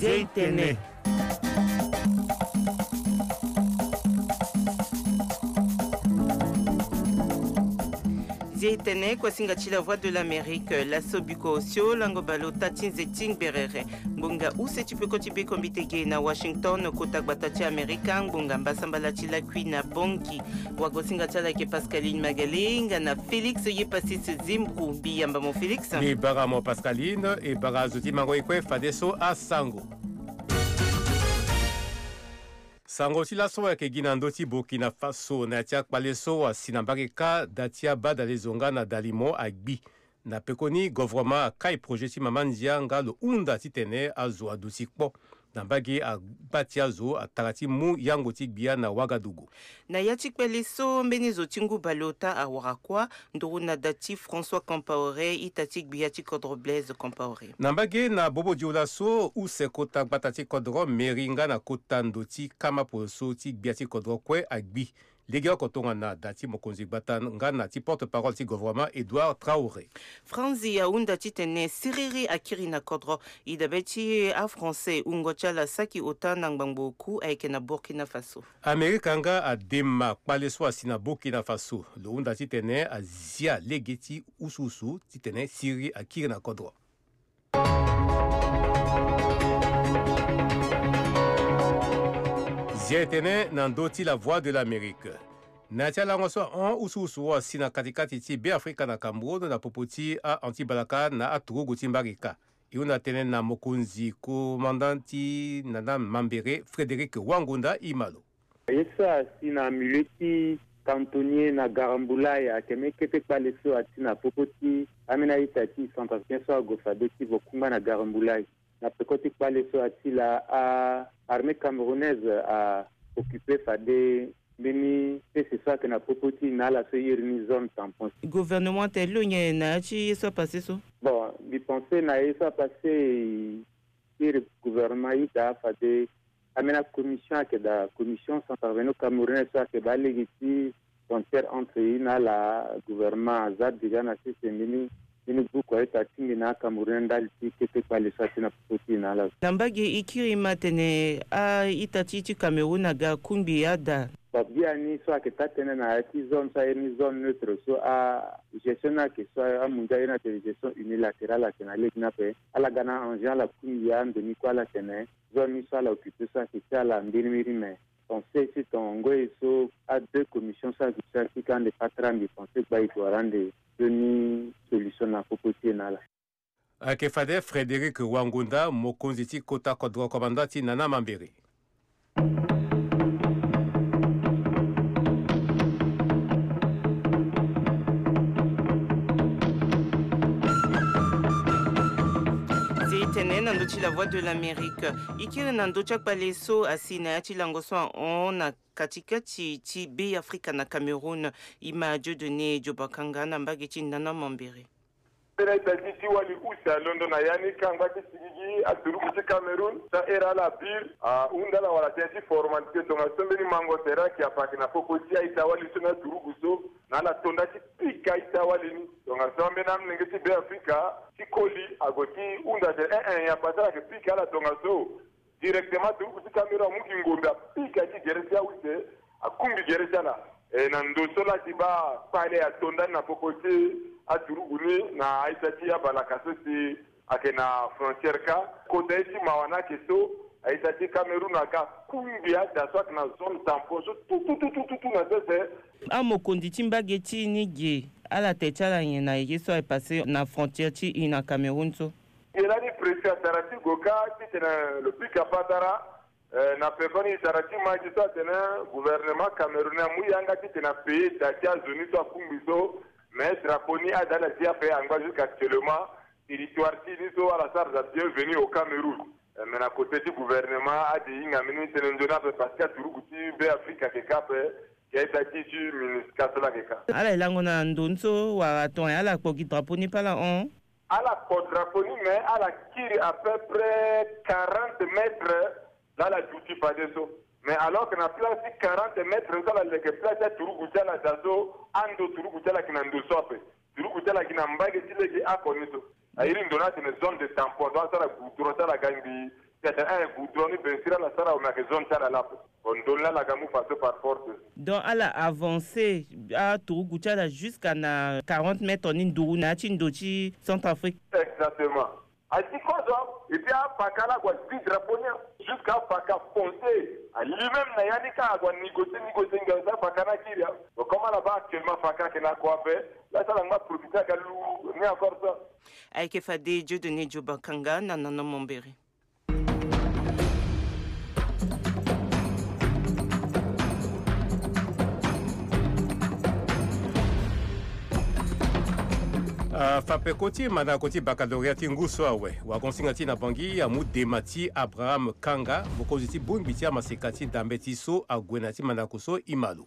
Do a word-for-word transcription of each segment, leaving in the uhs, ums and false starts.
Zeitene. Zeitene kwa singachi la voix de l'Amérique, la sobuko osio, langobalo tatin zeting berere. Bunga use tipeko tipeko mbitege na Washington, kota batati Amerika, bunga mbasambala chila kui na bonki. Wago singachi la ke Pascaline Magalenga na Félix Yepasis Zimbru, biyamba mo Félix. Ni bara mo Pascaline, e bara zoti mango ekwe fadeso a sango. Sango sila so ya kegina ndoti Burkina Faso na tia kwaleso wa sinambarika datia bada lezonga na dalimo agbi. Na pekoni gouvernement kai projeti mamandia nga lo unda titene azo adusikpo. Na bagi a batia zo a tarati mu yango tigbia na Wagadugu. Na yatik peleso mbenizo tingu balota a warakwa ndoro na dati François Compaoré itatik biatik kodro Blaise Compaoré. Na bagi na bobo diola so u se kota batati kodro meringa na kota ndoti kama poso tik biatik kodro kwe agbi. Legio kotonga na dati mokonzi batan nga na ti porte-parole ti gouvernement Edouard Traoré. Franzi ya unda titene siriri akiri na kodro idabeti a français ungochala saki ota nangbangboku aike na Burkina Faso. Amerika nga a dema kpaleso asina Burkina Faso. Lo unda titene a zia legeti ususu titene siri akiri na kodro. Zeitene nandoti la voix de l'Amérique. Natia la ngoso en ususu wa sina katikati ti be Afrika na Cameroun na popoti a antibalaka na aturugu timbarika. Iuna tene na mokunzi komandanti nana Mambere Frédéric Wangunda Imalo. Yesa sina muleti cantonnier na Garambulaya kemekete paleso atina popoti amena itati centrafricain so gofadoti bokumba na Garambulaya. Na pekoti paleso atila a armée camerounaise a occupé Fadé Beni et c'est ça que na popoti na la seyir ni zone tampon. Gouvernement tel nye na chi so passé so. Bon, bi penser na ça passé le gouvernement ida Fadé amena commission que da commission centrafricaine camerounaise ça que ba légiti frontière entre na la gouvernement azad déjà na c'est mini ini buku aita tingi na Cameroun dalti kete pale sati na popoti na la. Nambagi ikiri matene a itati ti Cameroun aga kumbi ada. Babia ni so aketene na ati zone sa ni zone neutre so a gestion na ke so a munda ina de gestion unilatérale na ligue na pe ala gana anja la kumbi ya ndeni kwa la tene zone ni so la occupé ça qui ça la mbiri mais on sait si ton ngoy so a deux commissions ça qui quand les patrons de penser ba ito rendre deni solution na popoti na la. Ake fade Frédéric Wangunda mokonzi ti kota kodro komandati nana Mambere. Zeitene nandochi la voix de l'Amérique. Ikiri nandocha paleso asina ati langoso on na katikati ti be Afrika na Cameroun ima Dieu donné Jobakanga na mbageti nana Mambere. Pera itati wali usa London na yani kangwa ti sigigi aturuku ti Cameroun sa era la bir a undala wala tenti formalité to ngasombe ni mango tera ki apaki na popoti aita wali sona turuku so na la tonda ti pika aita wali ni to ngasombe na mnenge ti be Afrika ti koli agoti unda de un un ya pasara ke pika la tonga so directement turuku ti Cameroun muki ngomba pika ti geresia wite akumbi geresia la e na ndoso la ti ba pale ya tonda na popoti aturuguni na aitati ya balakaso si akena frontière ka kota iti mawana keso aitati Cameroun aka kumbia daswak na zone tampon so tout tout tout tout tout na sese amo konditi mbageti ni ge ala techala yena yeso est passé na frontière ti ina Cameroun so ila ni préfet tarati goka ti na le plus capatara na pekoni tarati maji so tena gouvernement camerounais mu yanga ti na pays datia zone so kumbiso. Mais Draponi a dans la D F A jusqu'actuellement, territoire Tiniso à la charge de bienvenue au Cameroun. Mais à côté du gouvernement, a dit qu'il y a un ministre de parce qu'il y a toujours eu Afrique qui a été dit ministre Kassola Keka. Alors, il y a un ndonso ou un ton à la Kogi Draponi pas là on. À la Draponi, mais à la Kiri à peu près quarante mètres dans la Djouti Padeso. Mais alors qu'on a placé quarante mètres dans la place de Turugutala Dazo, Ando Turugutala qui n'a pas sope. Turugutala qui n'a pas de a connu. A une zone de tampon, dans la Goutura, la Gambi, Donc, à la avancée, à Tourougoutchala jusqu'à quarante mètres en Indourou, Nachindochi, Centrafrique. Exactement. Et puis à Fakala, jusqu'à Faka Fonté, lui-même, Nayanika a négocié, négocié, négocié, Fakana Kiria. Donc, comment là-bas, actuellement, Faka qui n'a quoi faire, là, ça n'a pas profité à Galou, mais encore ça. Aïke Fade, Dieu de Nedjo Bakanga, Nanana Momberi. Uh, fape koti mana koti baccalauréat nguso awe wakonsinga ti na bangi ya mudema ti Abraham Kanga bokozi ti bungbi ti amaseka ti dambe ti so agwena ti manako so imalu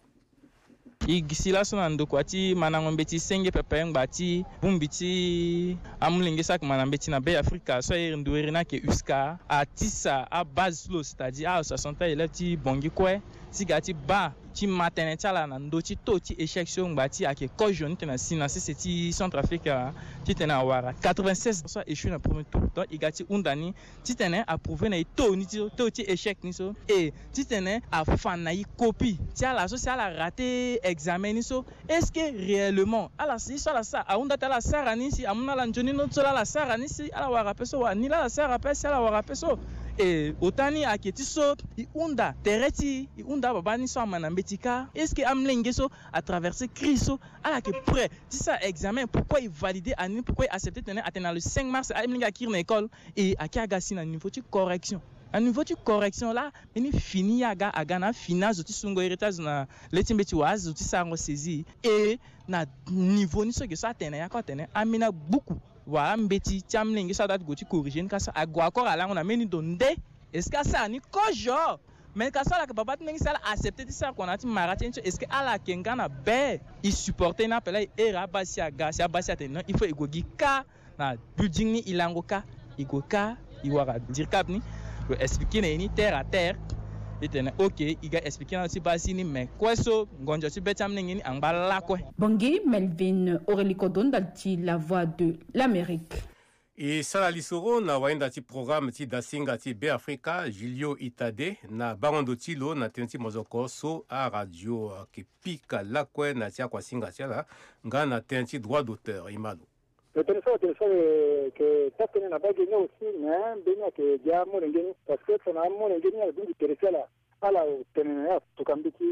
i gisila so na ndoko ati manangombe ti senge pepe ngba ti bumbi ti amulenge sak manambe ti na be Afrika so e nduere na ke uska atisa a base lo c'est-à-dire a soixante élèves ti bongi kwe ti gati ba ti matene tala na ndo ti to ti échec so ngba ti ake kojon ti na sina c'est ti Centrafrique ti tena wara quatre-vingt-seize pour cent échoué na premier tour donc i gati undani ti tene approuvé na to ni ti to ti échec ni so et ti tene a fan na i copie ti ala so si ala raté examen ni so est-ce que réellement ala si so la sa a unda tala sara ni si amuna la njoni no so la sara ni si ala wara peso wa ni la sara pe si ala wara peso et otani aketi so i unda tereti i unda babani so manambetika est-ce que amlenge so à traverser criso ala que prêt si ça examen pourquoi il validé ani pourquoi il accepté tenir atteindre le cinq mars amlenge akir na école et akiagasi na niveau de correction à niveau de correction là ni fini aga aga na final zoti sungo héritage na letimbeti waz zoti sango saisi et na niveau ni so que ça tenir ya ko tenir amina beaucoup wa mbeti chamlingi sa date goti corriger ka sa agwa encore ala on a meni donde est-ce que ça ni kojo mais ka ça la que papa tengi ça accepter ça qu'on a ti marati est-ce que ala kengana be il supporter na pela era basi aga si abasi atena il faut igogi ka na building ni ilangoka igoka iwara dire cap ni expliquer ni terre à terre itene ok iga expliquer na ti basi ni mais kweso ngonjo ti betam ngini angba kwe Bangui Melvin Aurélie Dondal ti la voix de l'Amérique. Et sala lisoro na waenda ti programme ti dasinga ti be Africa Julio Itade na barondo ti lo na tenti mozoko so a radio ke pika lakwe na ti akwa singa ti la nga na tenti droit d'auteur imalu. Le téléphone, le téléphone que ça tenait n'a pas gagné aussi, mais bien que dia mo ngeni parce que ça n'a mo ngeni à du téléphone là, à la tenait tout comme petit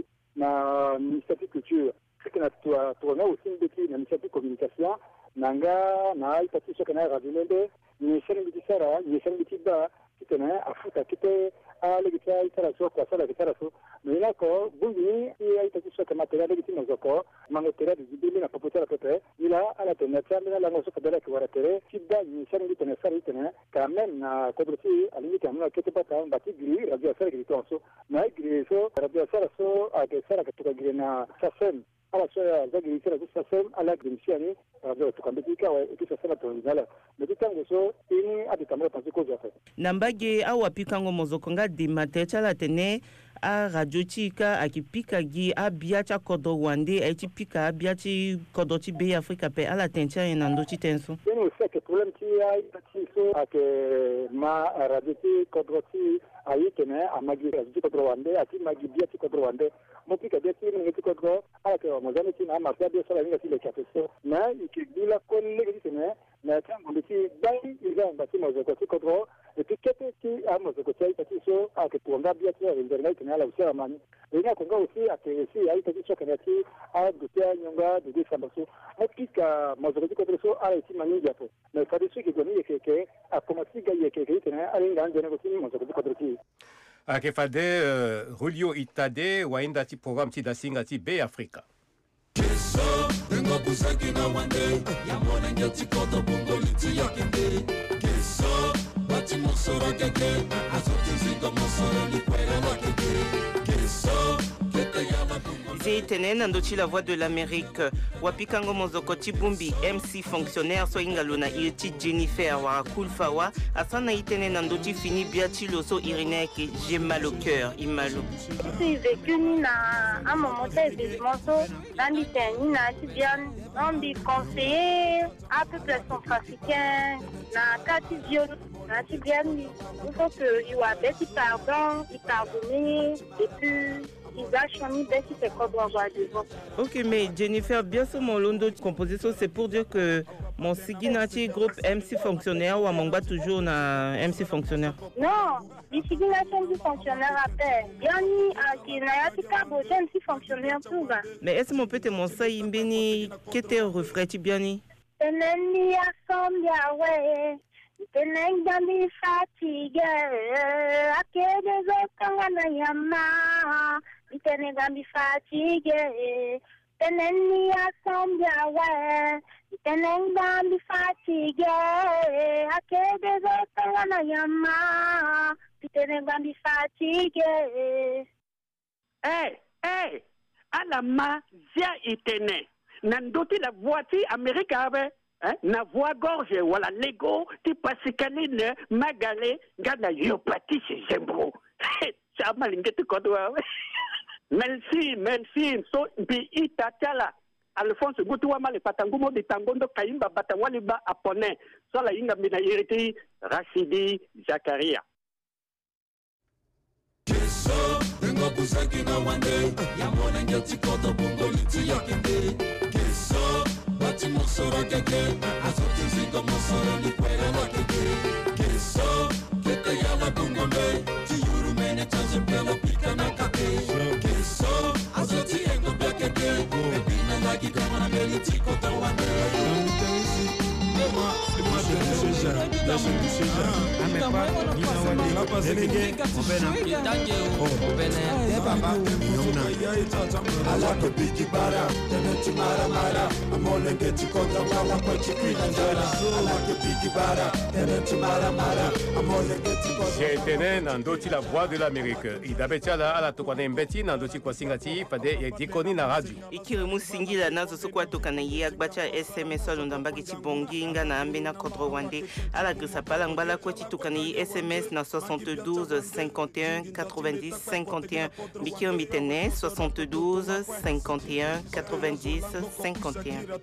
na ministère de culture, c'est que na toi tourné aussi une petit na ministère de communication, nanga na il parti sur canal radio nende, ni c'est une petite sara, ni c'est une petite ba, qui tenait à foutre qui était à l'église à la so quoi ça la guitare so, mais là quoi, bungi il a été sur que matériel de petit mozoko, mangotere de dibili na popota la pepe, il a à la tenue ça mais la ngoso kadala ki wara tere, qui da ni c'est une tenue ça il tenait quand même na kodroti à limite amna kete pata bati gri radio ça qui tonso, na gri so radio ça so a que ça la que tu gri na ça sem ala so ya zagi kira ça sem ala gri siani radio tu kambika wa et ça ça to ngala mais tout tango so ini ati tamara panzi ko za fa nambage awa pikango mozoko nga de matecha la tene a radio tika akipika gi a biacha kodo wande a ti pika biachi kodo ti be Afrika pe ala tencha ina ndo ti tenso yeno se ke problem ti ai ti so ake ma radio ti kodo ti ai tene a magi radio kodo wande ati magi biachi kodo wande mo pika biachi ni ti kodo ala ke mo zame ti na ma bia sala ni ti le kapeso na ikigula kolle gi tene na tango ti dai iga mbati mo zoko ti kodo et puis kete ti a mo zoko ti ai ti so ake tuanga biachi internet na la usera mani ina konga aussi atesi ai tati so kana ti a dutia nyonga de décembre so apika mazoko ko so ala ti mani japo mais kadi su ki goni ke ke a komasi ga ye ke ke tena ala nganje ne ko ti mazoko ko ti a ke fade uh, Julio Itade waenda ti programme ti dasinga ti be Africa Keso dengo kusaki na wande ya mona ngati ko do bongo liti yakende Keso bati mosoro keke azote zingo mosoro ni kwela la keke Zie tenen andochi la voix de l'Amérique. Wapikango mozoko tibumbi M C fonctionnaire so ingaluna ilti Jennifer wa kulfawa asana itenen andochi fini biati loso irineke j'ai mal au cœur imalo. Si vécu ni na un moment de monto dans l'Italie na tibian on dit conseiller à peu près son africain na katibio na tibian il faut que il y a des pardon il pardonner et puis ok, mais Jennifer, bien sûr, mon londo de composition, c'est pour dire que mon Siginati groupe M C fonctionnaire ou à mon bas toujours na M C fonctionnaire. Non, les Siginati M C fonctionnaire après. Bien ni à qui n'a pas beau M C fonctionnaire tout bas. Mais est-ce mon peut mon ça imbeni qu'était refrain bien ni? Teneni a sombia ouais. Teneng dami fatigue. Ake des autres na yama. Teneng dami fatigue. Teneni a sombia ouais. Teneng dami fatigue. Ake des autres na yama. Teneng dami fatigue. Hey, hey, alama zia itene. Nandoti la voiture américaine. Hein? Na voix gorge wala lego ti pasikaline magale ngana yopati zembro. Ça malingete kodwa. Merci, merci. So bi itatala. Alphonse Gutuwa male patangumo de tangondo kaimba batawali ba apone. So la inga mina iriti Rashidi Zakaria. Keso ngo kusaki na wande ya mona ngati koto bungo liti yakinde. Keso Bati mosoro keke, azote zingo mosoro ni kwera la keke. Keso, kete ya la bungombe, ti yuru mene chanze pelo pika na kake. Keso, azote engo bekeke, pepina lagi kama na meli tiko tawande. Jetene nandoti la voix de l'Amérique. Idabetiala ala tokwane mbeti nandoti kwa singati fade yedikoni na radio. Ikirimu singila nazo sokwa tokana yagbacha S M S alondambagi chibonginga na ambena kodro wande ala grisa pala ngala kweti tokana S M S na soixante-douze cinquante et un quatre-vingt-dix cinquante et un Bikio mitene soixante-douze cinquante et un quatre-vingt-dix cinquante et un.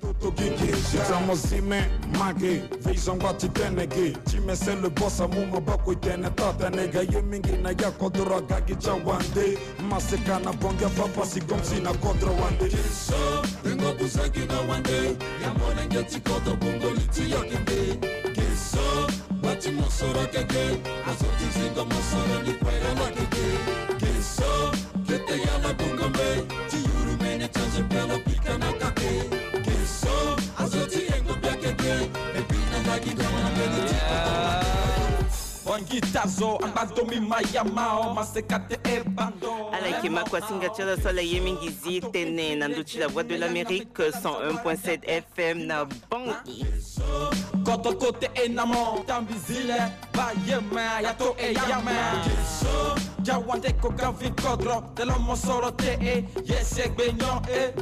Zamozime mage vision wati tenege chimese le boss amungo bako itene tata nega yemingi na ya kodro gagi chawande masekana bonga papa sigomsi na kodro wande. Keso ngo kusaki na wande ya mona ngati koto bungo liti yakinde. Keso bati mosoro keke azote zingo mosoro ni kwera la keke. Keso kete ya la bungombe ti yuru mene chanze pelo pika na kake. Keso azote engo bekeke pepina lagi kama na meli tiko tawande. Wangitazo ambadomi mayamao masekate e bando. Alaike makwasinga tchala sola yemingizi tene nanduchi la voix de l'Amérique cent un point sept F M na bangi. Koto kote enamo tambizile ba yema yato e yama. Jawande ko gavi kodro telo mosoro te e yesek benyo e.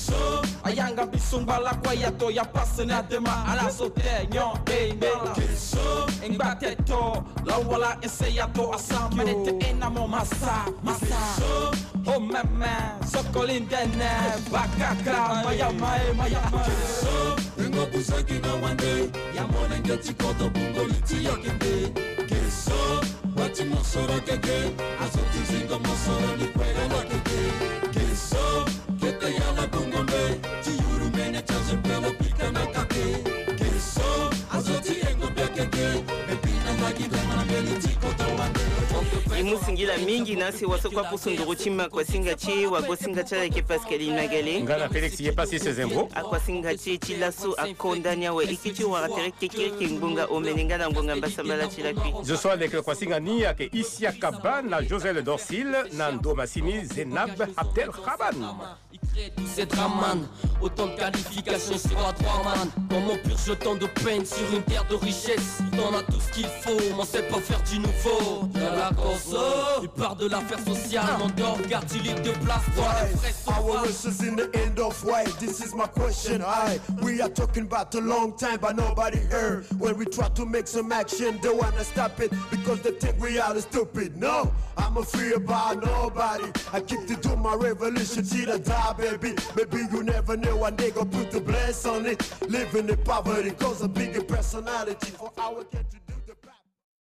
Ayanga bisumba la kwa yato ya pasena dema ala sote nyon e mela. Engbate to la wala eseyato asama nete enamo masa masa. Oh mama sokolin dene bakaka mayama e mayama. Ngo kusaki na wande ya mona ngati koto bungo liti yakinde. Keso bati mosoro keke azote zingo mosoro ni kwera la keke. Keso kete ya la bungombe ti yuru mene chanze pelo pika na kake. Keso azote engo bekeke pepina lagi kama na meli tiko tawande. Imusingila mingi nasi wasokwa pusunduru chima kwa singachi wago singacha ke Pascal Magale. Ngana Felix ye passé ses embros. Akwa singachi chilasu akondania we ikichi waratere keke kingbunga omenenga na ngonga basambala chilakwi. Je suis avec le Kwasingani ak Isia Kaban, na Josel Dorsil, Nando Massimi, Zenab Abdel Khaban. C'est Draman, autant de qualifications sur la trois man. Comme on purge autant de peine sur une terre de richesse. On a tout ce qu'il faut, mais on sait pas faire du nouveau. Y'a la cause. Il part de l'affaire sociale, on dort, garde il de place. Our wish is in the end of way. This is my question. Aye, we are talking about a long time, but nobody heard. When we try to make some action, they wanna stop it because they think we are stupid. No, I'm a free about nobody. I keep to do my revolution till I die, baby. Maybe you never know one day go put the bless on it. Living in poverty cause a bigger personality for our country.